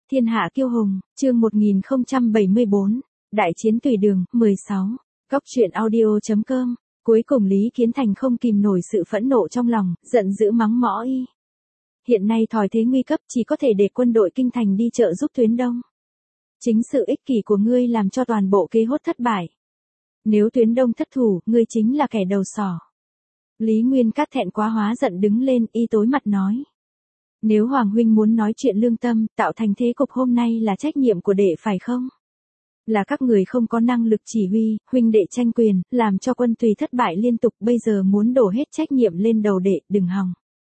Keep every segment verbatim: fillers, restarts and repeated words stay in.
Thiên hạ kiêu hùng, chương một nghìn không trăm bảy mươi bốn, Đại chiến tùy đường, mười sáu, Góc truyện audio.com, cuối cùng Lý Kiến Thành không kìm nổi sự phẫn nộ trong lòng, giận dữ mắng mõ y. Hiện nay thòi thế nguy cấp chỉ có thể để quân đội kinh thành đi trợ giúp tuyến đông. Chính sự ích kỷ của ngươi làm cho toàn bộ kế hốt thất bại. Nếu tuyến đông thất thủ, ngươi chính là kẻ đầu sỏ. Lý Nguyên Cát thẹn quá hóa giận đứng lên, y tối mặt nói. Nếu Hoàng huynh muốn nói chuyện lương tâm, tạo thành thế cục hôm nay là trách nhiệm của đệ phải không? Là các người không có năng lực chỉ huy, huynh đệ tranh quyền, làm cho quân tùy thất bại liên tục, bây giờ muốn đổ hết trách nhiệm lên đầu đệ, đừng hòng.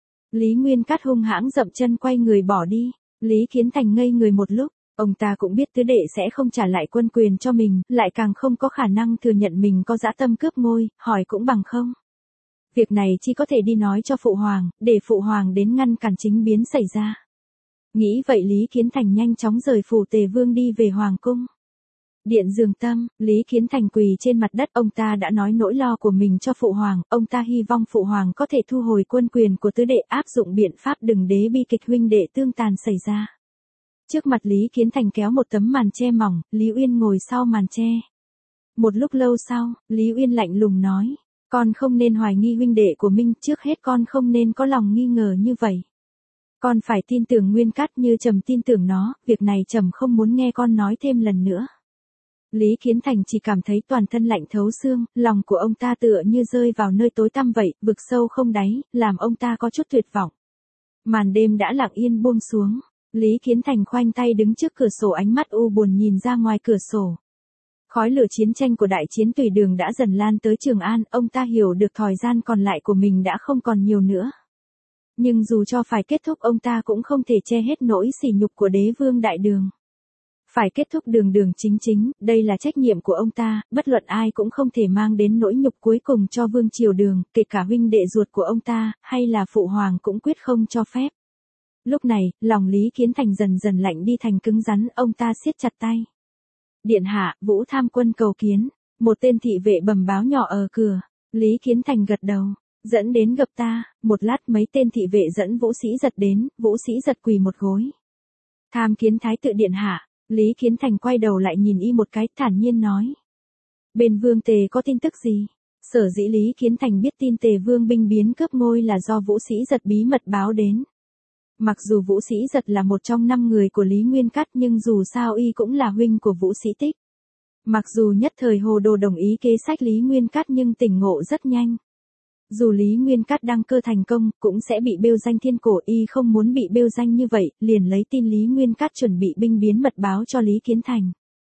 Lý Nguyên Cát hung hãng dậm chân quay người bỏ đi. Lý Kiến Thành ngây người một lúc, ông ta cũng biết tứ đệ sẽ không trả lại quân quyền cho mình, lại càng không có khả năng thừa nhận mình có dã tâm cướp ngôi, hỏi cũng bằng không. Việc này chỉ có thể đi nói cho Phụ Hoàng, để Phụ Hoàng đến ngăn cản chính biến xảy ra. Nghĩ vậy Lý Kiến Thành nhanh chóng rời phủ Tề Vương đi về Hoàng cung. Điện Dương Tâm, Lý Kiến Thành quỳ trên mặt đất, ông ta đã nói nỗi lo của mình cho Phụ Hoàng, ông ta hy vọng Phụ Hoàng có thể thu hồi quân quyền của tứ đệ, áp dụng biện pháp đừng đế bi kịch huynh đệ tương tàn xảy ra. Trước mặt Lý Kiến Thành kéo một tấm màn che mỏng, Lý Uyên ngồi sau màn che. Một lúc lâu sau, Lý Uyên lạnh lùng nói. Con không nên hoài nghi huynh đệ của Minh, trước hết con không nên có lòng nghi ngờ như vậy. Con phải tin tưởng Nguyên Cát như Trầm tin tưởng nó, việc này Trầm không muốn nghe con nói thêm lần nữa. Lý Kiến Thành chỉ cảm thấy toàn thân lạnh thấu xương, lòng của ông ta tựa như rơi vào nơi tối tăm vậy, vực sâu không đáy, làm ông ta có chút tuyệt vọng. Màn đêm đã lặng yên buông xuống, Lý Kiến Thành khoanh tay đứng trước cửa sổ, ánh mắt u buồn nhìn ra ngoài cửa sổ. Khói lửa chiến tranh của đại chiến tùy đường đã dần lan tới Trường An, ông ta hiểu được thời gian còn lại của mình đã không còn nhiều nữa. Nhưng dù cho phải kết thúc, ông ta cũng không thể che hết nỗi sỉ nhục của đế vương đại đường. Phải kết thúc đường đường chính chính, đây là trách nhiệm của ông ta, bất luận ai cũng không thể mang đến nỗi nhục cuối cùng cho vương triều đường, kể cả huynh đệ ruột của ông ta, hay là Phụ Hoàng cũng quyết không cho phép. Lúc này, lòng Lý Kiến Thành dần dần lạnh đi thành cứng rắn, ông ta siết chặt tay. Điện hạ, Vũ Tham Quân cầu kiến. Một tên thị vệ bẩm báo nhỏ ở cửa. Lý Kiến Thành gật đầu. Dẫn đến gặp ta. Một lát mấy tên thị vệ dẫn Vũ Sĩ Giật đến. Vũ Sĩ Giật quỳ một gối. Tham kiến Thái tự điện hạ. Lý Kiến Thành quay đầu lại nhìn y một cái, thản nhiên nói. Bên Vương Tề có tin tức gì? Sở dĩ Lý Kiến Thành biết tin Tề Vương binh biến cướp ngôi là do Vũ Sĩ Giật bí mật báo đến. Mặc dù Vũ Sĩ Giật là một trong năm người của Lý Nguyên Cát, nhưng dù sao y cũng là huynh của Vũ Sĩ Tích. Mặc dù nhất thời hồ đồ đồng ý kế sách Lý Nguyên Cát nhưng tỉnh ngộ rất nhanh. Dù Lý Nguyên Cát đăng cơ thành công, cũng sẽ bị bêu danh thiên cổ, y không muốn bị bêu danh như vậy, liền lấy tin Lý Nguyên Cát chuẩn bị binh biến mật báo cho Lý Kiến Thành.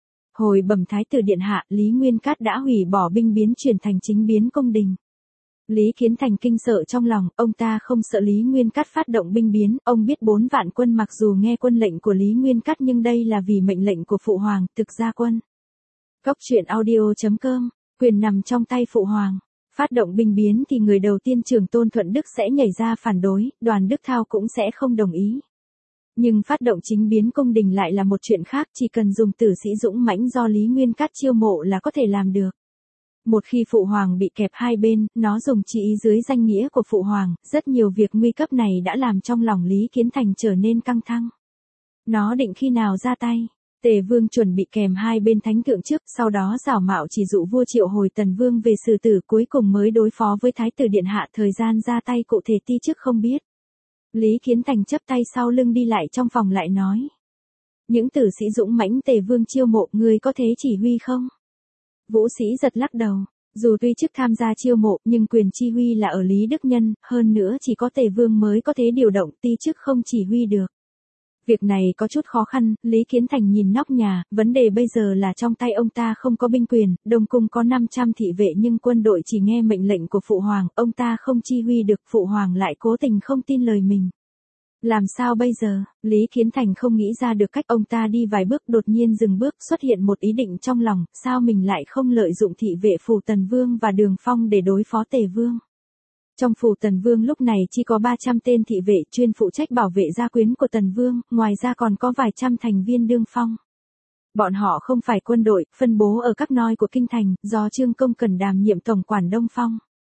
Hồi bẩm Thái tử điện hạ, Lý Nguyên Cát đã hủy bỏ binh biến chuyển thành chính biến cung đình. Lý Kiến Thành kinh sợ trong lòng, ông ta không sợ Lý Nguyên Cát phát động binh biến, ông biết bốn vạn quân mặc dù nghe quân lệnh của Lý Nguyên Cát nhưng đây là vì mệnh lệnh của Phụ Hoàng, thực ra quân. Góc truyện audio.com, quyền nằm trong tay Phụ Hoàng. Phát động binh biến thì người đầu tiên Trường Tôn Thuận Đức sẽ nhảy ra phản đối, Đoàn Đức Thao cũng sẽ không đồng ý. Nhưng phát động chính biến cung đình lại là một chuyện khác, chỉ cần dùng tử sĩ dũng mãnh do Lý Nguyên Cát chiêu mộ là có thể làm được. Một khi Phụ Hoàng bị kẹp hai bên, nó dùng chỉ ý dưới danh nghĩa của Phụ Hoàng, rất nhiều việc nguy cấp này đã làm trong lòng Lý Kiến Thành trở nên căng thẳng. Nó định khi nào ra tay? Tề Vương chuẩn bị kèm hai bên thánh thượng trước, sau đó giảo mạo chỉ dụ vua triệu hồi Tần Vương về xử tử, cuối cùng mới đối phó với Thái tử điện hạ, thời gian ra tay cụ thể ti trước không biết. Lý Kiến Thành chắp tay sau lưng đi lại trong phòng lại nói. Những tử sĩ dũng mãnh Tề Vương chiêu mộ, người có thế chỉ huy không? Vũ Sĩ Giật lắc đầu, dù tuy chức tham gia chiêu mộ nhưng quyền chi huy là ở Lý Đức Nhân, hơn nữa chỉ có Tề Vương mới có thể điều động, ti chức không chỉ huy được. Việc này có chút khó khăn, Lý Kiến Thành nhìn nóc nhà, vấn đề bây giờ là trong tay ông ta không có binh quyền, Đông Cung có năm trăm thị vệ nhưng quân đội chỉ nghe mệnh lệnh của Phụ Hoàng, ông ta không chi huy được, Phụ Hoàng lại cố tình không tin lời mình. Làm sao bây giờ? Lý Kiến Thành không nghĩ ra được cách, ông ta đi vài bước đột nhiên dừng bước, xuất hiện một ý định trong lòng, sao mình lại không lợi dụng thị vệ phủ Tần Vương và Đường Phong để đối phó Tề Vương. Trong phủ Tần Vương lúc này chỉ có ba trăm tên thị vệ chuyên phụ trách bảo vệ gia quyến của Tần Vương, ngoài ra còn có vài trăm thành viên đương phong. Bọn họ không phải quân đội, phân bố ở các noi của kinh thành, do Trương Công Cẩn đảm nhiệm tổng quản Đông Phong.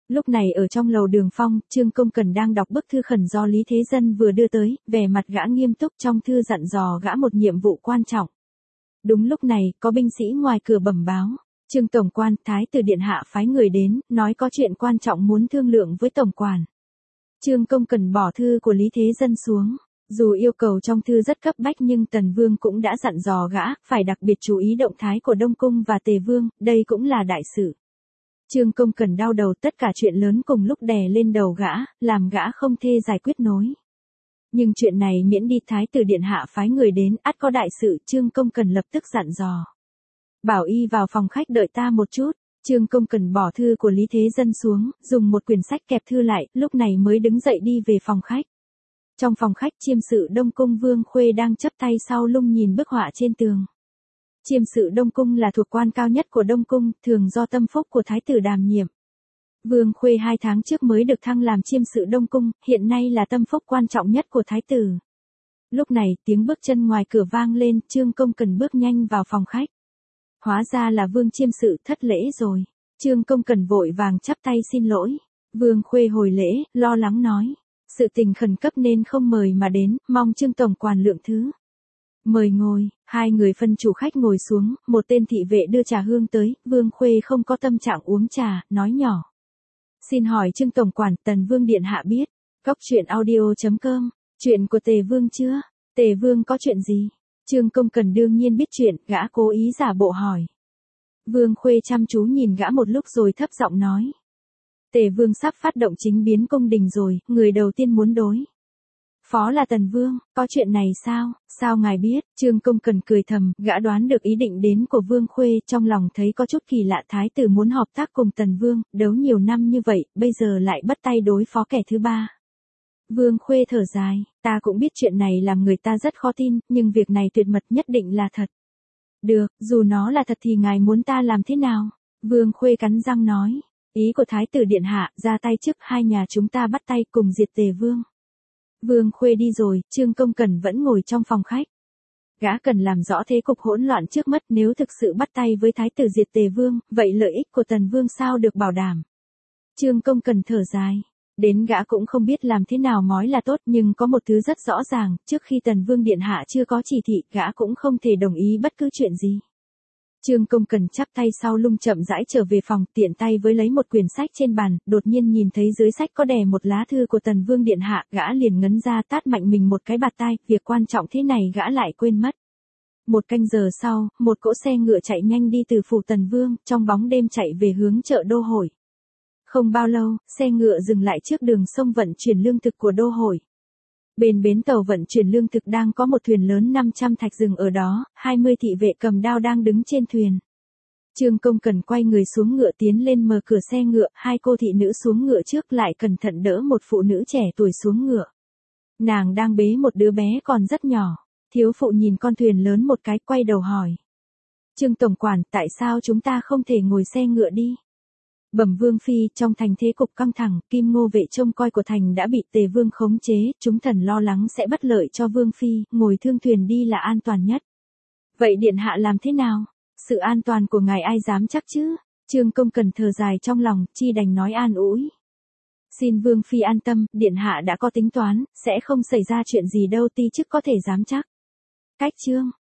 Lúc này ở trong lầu Đường Phong, Trương Công Cần đang đọc bức thư khẩn do Lý Thế Dân vừa đưa tới, vẻ mặt gã nghiêm túc, trong thư dặn dò gã một nhiệm vụ quan trọng. Đúng lúc này, có binh sĩ ngoài cửa bẩm báo. Trương Tổng Quan, Thái tử Điện Hạ phái người đến, nói có chuyện quan trọng muốn thương lượng với Tổng Quản. Trương Công Cần bỏ thư của Lý Thế Dân xuống. Dù yêu cầu trong thư rất cấp bách nhưng Tần Vương cũng đã dặn dò gã, phải đặc biệt chú ý động thái của Đông Cung và Tề Vương, đây cũng là đại sự. Trương Công Cần đau đầu, tất cả chuyện lớn cùng lúc đè lên đầu gã, làm gã không thể giải quyết nối. Nhưng chuyện này miễn đi, Thái tử Điện Hạ phái người đến, ắt có đại sự, Trương Công Cần lập tức dặn dò. Bảo y vào phòng khách đợi ta một chút. Trương Công Cần bỏ thư của Lý Thế Dân xuống, dùng một quyển sách kẹp thư lại, lúc này mới đứng dậy đi về phòng khách. Trong phòng khách, chiêm sự Đông Cung Vương Khuê đang chắp tay sau lưng nhìn bức họa trên tường. Chiêm sự Đông Cung là thuộc quan cao nhất của Đông Cung, thường do tâm phúc của Thái tử đảm nhiệm. Vương Khuê hai tháng trước mới được thăng làm chiêm sự Đông Cung, hiện nay là tâm phúc quan trọng nhất của Thái tử. Lúc này, tiếng bước chân ngoài cửa vang lên, Trương Công Cần bước nhanh vào phòng khách. Hóa ra là Vương chiêm sự, thất lễ rồi. Trương Công Cần vội vàng chắp tay xin lỗi. Vương Khuê hồi lễ, lo lắng nói. Sự tình khẩn cấp nên không mời mà đến, mong Trương Tổng Quản lượng thứ. Mời ngồi, hai người phân chủ khách ngồi xuống, một tên thị vệ đưa trà hương tới, Vương Khuê không có tâm trạng uống trà, nói nhỏ. Xin hỏi Trương Tổng Quản, Tần Vương Điện Hạ biết. Góc truyện audio chấm com, chuyện của Tề Vương chưa? Tề Vương có chuyện gì? Trương Công Cần đương nhiên biết chuyện, gã cố ý giả bộ hỏi. Vương Khuê chăm chú nhìn gã một lúc rồi thấp giọng nói. Tề Vương sắp phát động chính biến cung đình rồi, người đầu tiên muốn đối phó là Tần Vương, có chuyện này sao, sao ngài biết? Trương Công Cần cười thầm, gã đoán được ý định đến của Vương Khuê, trong lòng thấy có chút kỳ lạ, Thái tử muốn hợp tác cùng Tần Vương, đấu nhiều năm như vậy, bây giờ lại bắt tay đối phó kẻ thứ ba. Vương Khuê thở dài, ta cũng biết chuyện này làm người ta rất khó tin, nhưng việc này tuyệt mật nhất định là thật. Được, dù nó là thật thì ngài muốn ta làm thế nào? Vương Khuê cắn răng nói. Ý của Thái tử Điện Hạ, ra tay trước hai nhà chúng ta bắt tay cùng diệt Tề Vương. Vương Khuê đi rồi, Trương Công Cần vẫn ngồi trong phòng khách. Gã cần làm rõ thế cục hỗn loạn trước mắt, nếu thực sự bắt tay với Thái tử diệt Tề Vương, vậy lợi ích của Tần Vương sao được bảo đảm? Trương Công Cần thở dài. Đến gã cũng không biết làm thế nào nói là tốt, nhưng có một thứ rất rõ ràng, trước khi Tần Vương Điện Hạ chưa có chỉ thị, gã cũng không thể đồng ý bất cứ chuyện gì. Trương Công Cần chắp tay sau lưng chậm rãi trở về phòng, tiện tay với lấy một quyển sách trên bàn, đột nhiên nhìn thấy dưới sách có đè một lá thư của Tần Vương Điện Hạ, gã liền ngấn ra tát mạnh mình một cái bạt tai, việc quan trọng thế này gã lại quên mất. Một canh giờ sau, một cỗ xe ngựa chạy nhanh đi từ phủ Tần Vương, trong bóng đêm chạy về hướng chợ Đô Hội. Không bao lâu, xe ngựa dừng lại trước đường sông vận chuyển lương thực của Đô Hội. Bên bến tàu vận chuyển lương thực đang có một thuyền lớn năm trăm thạch rừng ở đó, hai mươi thị vệ cầm đao đang đứng trên thuyền. Trương Công Cần quay người xuống ngựa tiến lên mở cửa xe ngựa, hai cô thị nữ xuống ngựa trước lại cẩn thận đỡ một phụ nữ trẻ tuổi xuống ngựa. Nàng đang bế một đứa bé còn rất nhỏ. Thiếu phụ nhìn con thuyền lớn một cái, quay đầu hỏi. Trương Tổng Quản, tại sao chúng ta không thể ngồi xe ngựa đi? Bẩm Vương Phi, trong thành thế cục căng thẳng, Kim Ngô vệ trông coi của thành đã bị Tề Vương khống chế, chúng thần lo lắng sẽ bất lợi cho Vương Phi, ngồi thương thuyền đi là an toàn nhất. Vậy Điện Hạ làm thế nào? Sự an toàn của ngài ai dám chắc chứ? Trương Công Cần thở dài trong lòng, chi đành nói an ủi. Xin Vương Phi an tâm, Điện Hạ đã có tính toán, sẽ không xảy ra chuyện gì đâu, ti chức có thể dám chắc. Cách chương